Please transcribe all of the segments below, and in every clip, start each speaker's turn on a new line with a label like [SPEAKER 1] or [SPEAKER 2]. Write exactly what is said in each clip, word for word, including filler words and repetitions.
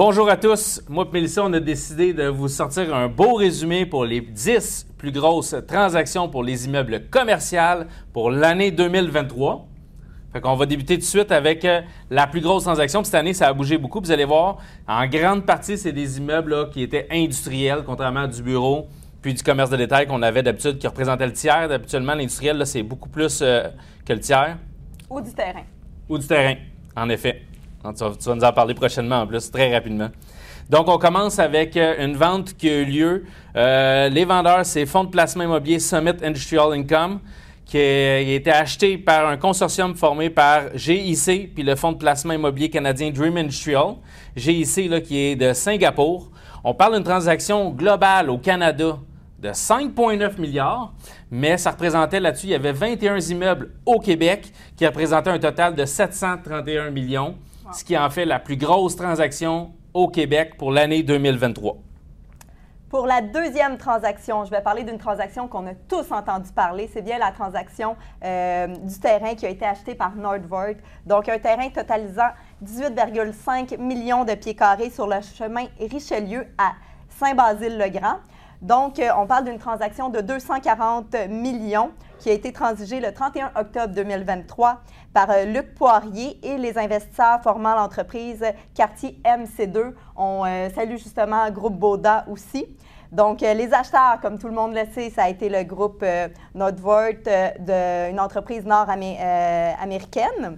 [SPEAKER 1] Bonjour à tous. Moi et Mélissa, on a décidé de vous sortir un beau résumé pour les dix plus grosses transactions pour les immeubles commerciaux pour l'année deux mille vingt-trois. Fait qu'on va débuter tout de suite avec euh, la plus grosse transaction. Puis cette année, ça a bougé beaucoup. Vous allez voir, en grande partie, c'est des immeubles là, qui étaient industriels, contrairement à du bureau puis du commerce de détail qu'on avait d'habitude, qui représentait le tiers. Habituellement, l'industriel, là, c'est beaucoup plus euh, que le tiers.
[SPEAKER 2] Ou du terrain.
[SPEAKER 1] Ou du terrain, en effet. Tu vas, tu vas nous en parler prochainement, en plus, très rapidement. Donc, on commence avec euh, une vente qui a eu lieu. Euh, les vendeurs, c'est Fonds de placement immobilier Summit Industrial Income, qui a, qui a été acheté par un consortium formé par G I C puis le Fonds de placement immobilier canadien Dream Industrial. G I C, là, qui est de Singapour. On parle d'une transaction globale au Canada de cinq virgule neuf milliards, mais ça représentait là-dessus, il y avait vingt et un immeubles au Québec qui représentaient un total de sept cent trente et un millions, wow. Ce qui en fait la plus grosse transaction au Québec pour l'année deux mille vingt-trois.
[SPEAKER 2] Pour la deuxième transaction, je vais parler d'une transaction qu'on a tous entendu parler. C'est bien la transaction euh, du terrain qui a été acheté par Nordvoort. Donc, un terrain totalisant dix-huit virgule cinq millions de pieds carrés sur le chemin Richelieu à Saint-Basile-le-Grand. Donc, euh, on parle d'une transaction de deux cent quarante millions qui a été transigée le trente et un octobre deux mille vingt-trois par euh, Luc Poirier et les investisseurs formant l'entreprise Quartier M C deux. On euh, salue justement Groupe Baudat aussi. Donc, euh, les acheteurs, comme tout le monde le sait, ça a été le groupe euh, Nordvoort, euh, d'une entreprise nord-américaine.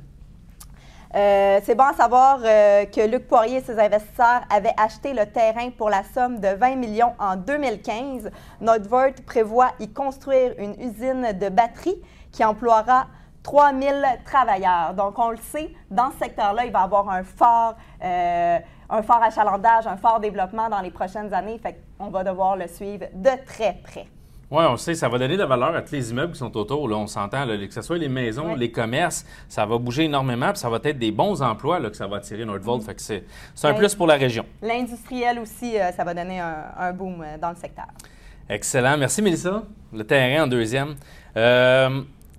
[SPEAKER 2] Euh, c'est bon à savoir euh, que Luc Poirier et ses investisseurs avaient acheté le terrain pour la somme de vingt millions en deux mille quinze. Nordvoort prévoit y construire une usine de batterie qui emploiera trois mille travailleurs. Donc, on le sait, dans ce secteur-là, il va y avoir un fort, euh, un fort achalandage, un fort développement dans les prochaines années. Fait qu'on va devoir le suivre de très près.
[SPEAKER 1] Oui, on sait, ça va donner de la valeur à tous les immeubles qui sont autour. Là, on s'entend, là, que ce soit les maisons, oui. les commerces, ça va bouger énormément, puis ça va être des bons emplois là, que ça va attirer Nordvoort. Mm-hmm. Fait que c'est, c'est un oui. plus pour la région.
[SPEAKER 2] L'industriel aussi, euh, ça va donner un, un boom euh, dans le secteur.
[SPEAKER 1] Excellent. Merci, Mélissa. Le terrain en deuxième. Euh,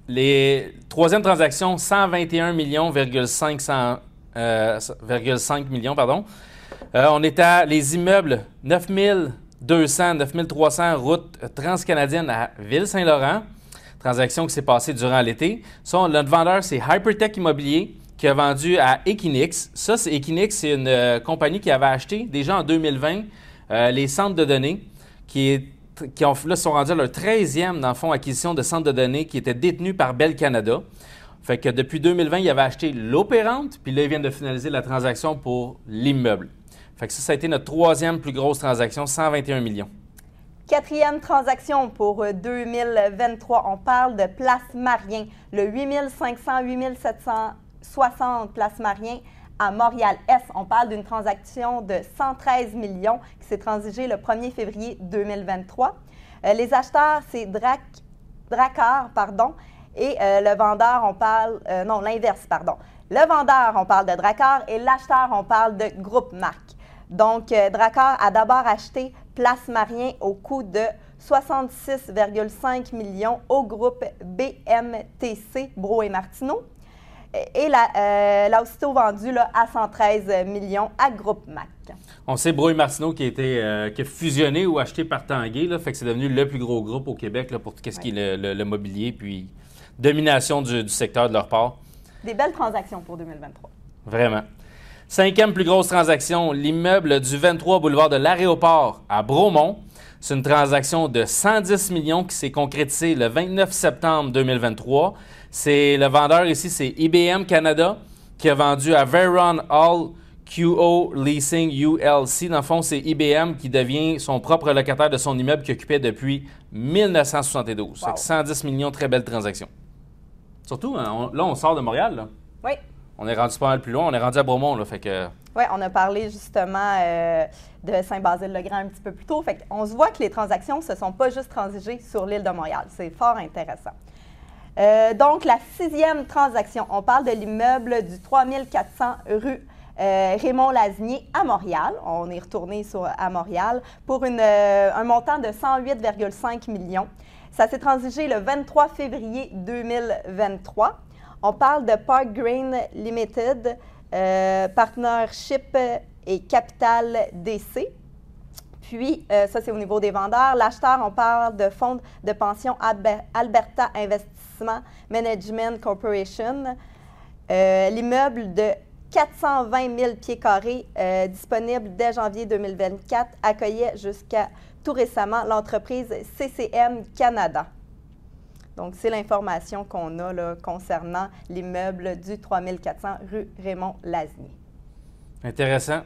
[SPEAKER 1] les troisième transaction, cent vingt et un millions, cinq cents, euh, cinq millions, pardon. Euh, on est à les immeubles neuf mille deux cents, neuf mille trois cents route transcanadienne à Ville-Saint-Laurent. Transaction qui s'est passée durant l'été. Ça, notre vendeur, c'est Hypertech Immobilier qui a vendu à Equinix. Ça, c'est Equinix, c'est une euh, compagnie qui avait acheté déjà en deux mille vingt euh, les centres de données qui, est, qui ont, là, sont rendus à leur treizième, dans le fond, acquisition de centres de données qui étaient détenus par Bell Canada. Fait que depuis deux mille vingt, il avait acheté l'opérante, puis là, ils viennent de finaliser la transaction pour l'immeuble. Fait que ça, ça a été notre troisième plus grosse transaction, cent vingt et un millions.
[SPEAKER 2] Quatrième transaction pour deux mille vingt-trois, on parle de Place Marien, le huit mille cinq cents à huit mille sept cent soixante Place Marien à Montréal-Est. On parle d'une transaction de cent treize millions qui s'est transigée le premier février deux mille vingt-trois. Euh, les acheteurs, c'est Drac, Dracar, pardon, et euh, le vendeur, on parle, euh, non, l'inverse, pardon. Le vendeur, on parle de Dracar et l'acheteur, on parle de Groupe Marc. Donc, euh, Dracar a d'abord acheté Place Marien au coût de soixante-six virgule cinq millions au groupe B M T C, Brault et Martineau. Et l'a, euh, l'a aussitôt vendu là, à cent treize millions à Groupe Mac.
[SPEAKER 1] On sait Brault et Martineau qui a été euh, qui a fusionné ou acheté par Tanguay, là, fait que c'est devenu le plus gros groupe au Québec là, pour tout ce qui est le, le, le mobilier, puis domination du, du secteur de leur part.
[SPEAKER 2] Des belles transactions pour deux mille vingt-trois.
[SPEAKER 1] Vraiment. Cinquième plus grosse transaction, l'immeuble du vingt-trois boulevard de l'Aéroport à Bromont. C'est une transaction de cent dix millions qui s'est concrétisée le vingt-neuf septembre deux mille vingt-trois. C'est, le vendeur ici, c'est I B M Canada qui a vendu à Veron Hall Q O Leasing U L C. Dans le fond, c'est I B M qui devient son propre locataire de son immeuble qu'il occupait depuis mille neuf cent soixante-douze. Wow. cent dix millions, très belle transaction. Surtout, hein, on, là, on sort de Montréal. Là.
[SPEAKER 2] Oui.
[SPEAKER 1] On est rendu pas mal plus loin. On est rendu à Bromont. Là, fait que...
[SPEAKER 2] Oui, on a parlé justement euh, de Saint-Basile-le-Grand un petit peu plus tôt. Fait qu'on se voit que les transactions ne se sont pas juste transigées sur l'île de Montréal. C'est fort intéressant. Euh, donc, la sixième transaction, on parle de l'immeuble du trois mille quatre cents rue euh, Raymond-Lasnier à Montréal. On est retourné sur, à Montréal pour une, euh, un montant de cent huit virgule cinq millions. Ça s'est transigé le vingt-trois février deux mille vingt-trois. On parle de Park Green Limited, euh, Partnership et Capital D C. Puis, euh, ça, c'est au niveau des vendeurs. L'acheteur, on parle de fonds de pension Alber- Alberta Investment Management Corporation. Euh, l'immeuble de quatre cent vingt mille pieds carrés, euh, disponible dès janvier deux mille vingt-quatre, accueillait jusqu'à tout récemment l'entreprise C C M Canada. Donc, c'est l'information qu'on a là, concernant l'immeuble du trois mille quatre cents rue Raymond-Lasnier.
[SPEAKER 1] Intéressant.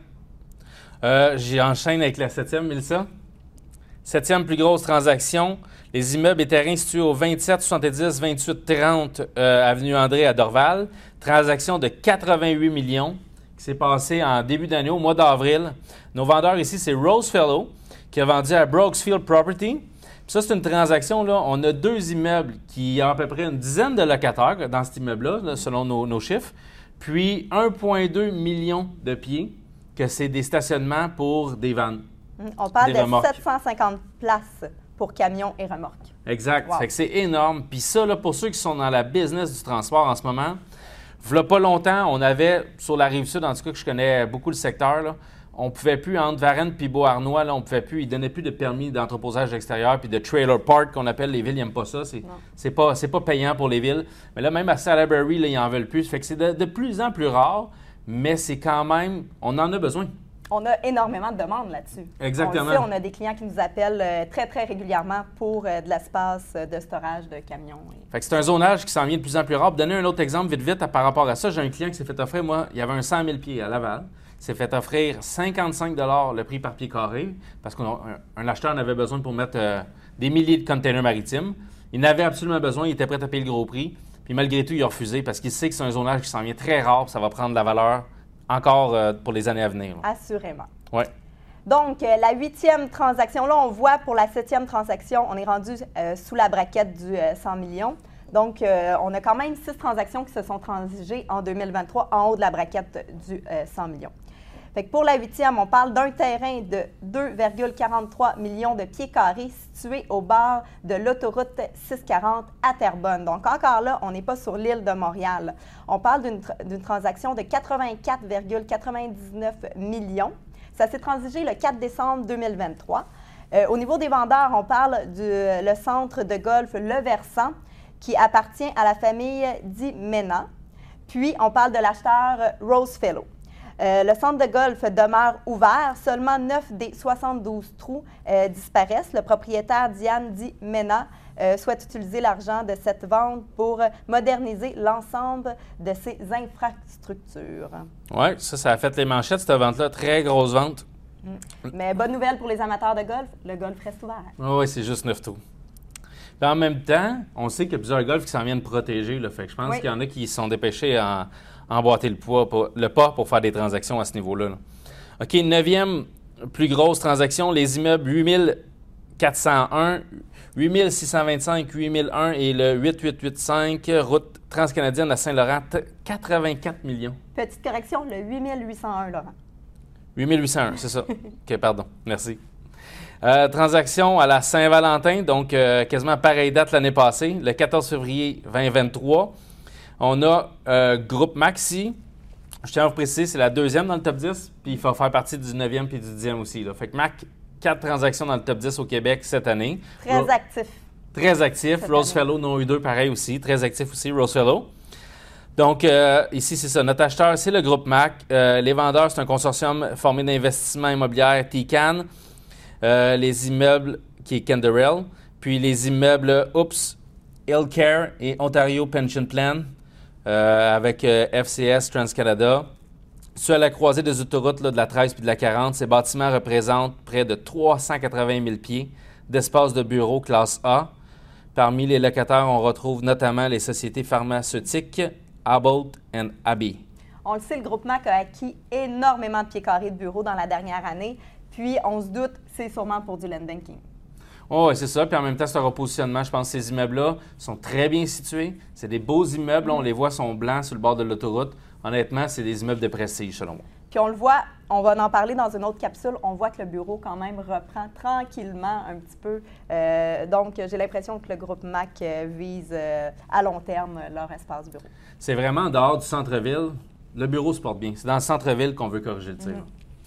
[SPEAKER 1] Euh, J'enchaîne avec la septième, Mélissa. Septième plus grosse transaction, les immeubles et terrains situés au vingt-sept soixante-dix vingt-huit trente euh, avenue André à Dorval. Transaction de quatre-vingt-huit millions qui s'est passée en début d'année, au mois d'avril. Nos vendeurs ici, c'est Rosefellow qui a vendu à Brooksfield Property. Puis ça, c'est une transaction, là, on a deux immeubles qui ont à peu près une dizaine de locataires dans cet immeuble-là, là, selon nos, nos chiffres. Puis un virgule deux million de pieds, que c'est des stationnements pour des vannes.
[SPEAKER 2] On parle
[SPEAKER 1] des
[SPEAKER 2] de
[SPEAKER 1] remorques.
[SPEAKER 2] sept cent cinquante places pour camions et remorques.
[SPEAKER 1] Exact.
[SPEAKER 2] Wow.
[SPEAKER 1] Fait que c'est énorme. Puis ça, là, pour ceux qui sont dans la business du transport en ce moment, v'là pas longtemps, on avait, sur la Rive-Sud, en tout cas que je connais beaucoup le secteur, là, on pouvait plus, entre Varennes puis Beauharnois, là, on pouvait plus, ils donnaient plus de permis d'entreposage extérieur puis de trailer park qu'on appelle, les villes, ils n'aiment pas ça. C'est, c'est pas, c'est pas payant pour les villes. Mais là, même à Salaberry, là, ils en veulent plus. Fait que c'est de, de plus en plus rare, mais c'est quand même, on en a besoin.
[SPEAKER 2] On a énormément de demandes là-dessus.
[SPEAKER 1] Exactement.
[SPEAKER 2] On le sait, on a des clients qui nous appellent euh, très, très régulièrement pour euh, de l'espace euh, de storage de camions. Et...
[SPEAKER 1] Fait que c'est un zonage qui s'en vient de plus en plus rare. Pour donner un autre exemple vite, vite, à, par rapport à ça, j'ai un client qui s'est fait offrir, moi, il y avait un cent mille pieds à Laval. Il s'est fait offrir cinquante-cinq dollars le prix par pied carré parce qu'un un acheteur en avait besoin pour mettre euh, des milliers de containers maritimes. Il en avait absolument besoin, il était prêt à payer le gros prix. Puis malgré tout, il a refusé parce qu'il sait que c'est un zonage qui s'en vient très rare et ça va prendre de la valeur encore euh, pour les années à venir. Là.
[SPEAKER 2] Assurément.
[SPEAKER 1] Ouais.
[SPEAKER 2] Donc, euh, la huitième transaction, là, on voit pour la septième transaction, on est rendu euh, sous la braquette du euh, cent millions. Donc, euh, on a quand même six transactions qui se sont transigées en deux mille vingt-trois en haut de la braquette du euh, cent millions. Fait que pour la huitième, on parle d'un terrain de deux virgule quarante-trois millions de pieds carrés situé au bord de l'autoroute six cent quarante à Terrebonne. Donc, encore là, on n'est pas sur l'île de Montréal. On parle d'une, tra- d'une transaction de quatre-vingt-quatre virgule quatre-vingt-dix-neuf millions. Ça s'est transigé le quatre décembre deux mille vingt-trois. Euh, au niveau des vendeurs, on parle du le centre de golf Le Versant qui appartient à la famille Di Mena. Puis, on parle de l'acheteur Rosefellow. Euh, le centre de golf demeure ouvert. Seulement neuf des soixante-douze trous euh, disparaissent. Le propriétaire Diane Di Mena euh, souhaite utiliser l'argent de cette vente pour moderniser l'ensemble de ses infrastructures.
[SPEAKER 1] Oui, ça, ça a fait les manchettes, cette vente-là. Très grosse vente.
[SPEAKER 2] Mmh. Mais bonne nouvelle pour les amateurs de golf, le golf reste ouvert.
[SPEAKER 1] Oui, c'est juste neuf trous. Puis en même temps, on sait qu'il y a plusieurs golfs qui s'en viennent protéger. Là, fait que je pense oui. qu'il y en a qui se sont dépêchés à emboîter le, poids pour, le pas pour faire des transactions à ce niveau-là. Là. OK, neuvième plus grosse transaction, les immeubles huit mille quatre cent un, huit mille six cent vingt-cinq, huit mille un et le huit huit huit cinq, route transcanadienne à Saint-Laurent, quatre-vingt-quatre millions.
[SPEAKER 2] Petite correction, le huit mille huit cent un, Laurent.
[SPEAKER 1] huit mille huit cent un, c'est ça. OK, pardon. Merci. Euh, transaction à la Saint-Valentin, donc euh, quasiment pareille date l'année passée, le quatorze février vingt vingt-trois. On a euh, Groupe Maxi. Je tiens à vous préciser, c'est la deuxième dans le top dix, puis il faut faire partie du neuvième puis du dixième aussi. Là. Fait que Mac, quatre transactions dans le top dix au Québec cette année.
[SPEAKER 2] Très Ro- actif.
[SPEAKER 1] Très actif. Rosefellow, n'ont eu deux pareil aussi. Très actif aussi, Rosefellow. Donc, euh, ici, c'est ça. Notre acheteur, c'est le Groupe Mac. Euh, les vendeurs, c'est un consortium formé d'investissement immobilier T C A N. Euh, les immeubles qui est Canderel, puis les immeubles Oops, Healthcare et Ontario Pension Plan euh, avec euh, F C S TransCanada. Sur la croisée des autoroutes là, de la treize puis de la quarante, ces bâtiments représentent près de trois cent quatre-vingt mille pieds d'espace de bureau classe A. Parmi les locataires, on retrouve notamment les sociétés pharmaceutiques Abbott et Abbey.
[SPEAKER 2] On le sait, le Groupe Mac a acquis énormément de pieds carrés de bureaux dans la dernière année. Puis, on se doute, c'est sûrement pour du land banking.
[SPEAKER 1] Oh, oui, c'est ça. Puis en même temps, c'est un repositionnement. Je pense que ces immeubles-là sont très bien situés. C'est des beaux immeubles. Là, on les voit, sont blancs sur le bord de l'autoroute. Honnêtement, c'est des immeubles de prestige, selon moi.
[SPEAKER 2] Puis on le voit, on va en parler dans une autre capsule. On voit que le bureau, quand même, reprend tranquillement un petit peu. Euh, donc, j'ai l'impression que le groupe Mac euh, vise euh, à long terme leur espace bureau.
[SPEAKER 1] C'est vraiment en dehors du centre-ville. Le bureau se porte bien. C'est dans le centre-ville qu'on veut corriger le tir. Mm-hmm.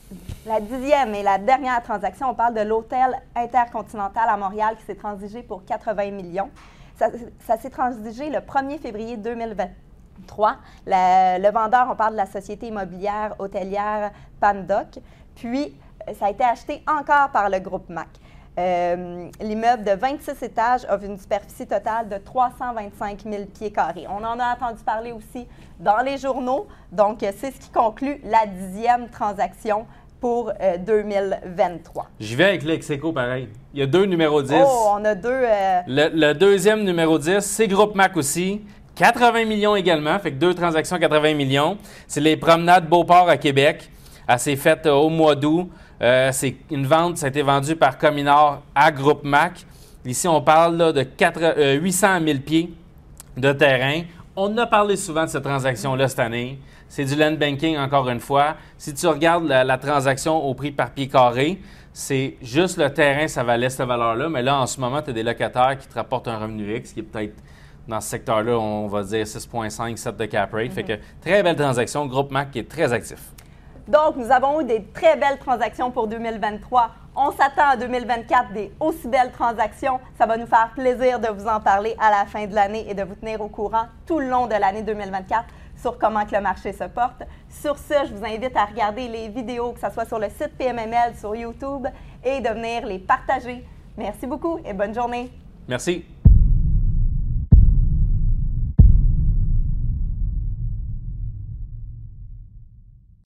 [SPEAKER 2] La dixième et la dernière transaction, on parle de l'hôtel Intercontinental à Montréal qui s'est transigé pour quatre-vingts millions. Ça, ça s'est transigé le premier février deux mille vingt-trois. La, le vendeur, on parle de la société immobilière hôtelière Pandoc. Puis, ça a été acheté encore par le groupe M A C. Euh, l'immeuble de vingt-six étages a une superficie totale de trois cent vingt-cinq mille pieds carrés. On en a entendu parler aussi dans les journaux. Donc, c'est ce qui conclut la dixième transaction pour euh, deux mille vingt-trois.
[SPEAKER 1] J'y vais avec l'ex-éco pareil. Il y a deux numéros dix.
[SPEAKER 2] Oh, on a deux... Euh...
[SPEAKER 1] Le, le deuxième numéro dix, c'est Groupe M A C aussi. quatre-vingts millions également, fait que deux transactions, quatre-vingts millions. C'est les promenades Beauport à Québec. Elle s'est faite euh, au mois d'août. Euh, c'est une vente, ça a été vendu par Cominor à Groupe M A C. Ici, on parle là, de quatre, euh, huit cent mille pieds de terrain. On a parlé souvent de cette transaction-là cette année. C'est du land banking, encore une fois. Si tu regardes la, la transaction au prix par pied carré, c'est juste le terrain, ça valait cette valeur-là. Mais là, en ce moment, tu as des locataires qui te rapportent un revenu X, qui est peut-être dans ce secteur-là, on va dire six virgule cinq, sept de cap rate. Mm-hmm. Fait que très belle transaction. Groupe M A C qui est très actif.
[SPEAKER 2] Donc, nous avons eu des très belles transactions pour deux mille vingt-trois. On s'attend à deux mille vingt-quatre des aussi belles transactions. Ça va nous faire plaisir de vous en parler à la fin de l'année et de vous tenir au courant tout le long de l'année deux mille vingt-quatre sur comment que le marché se porte. Sur ce, je vous invite à regarder les vidéos, que ce soit sur le site P M M L, sur YouTube, et de venir les partager. Merci beaucoup et bonne journée.
[SPEAKER 1] Merci.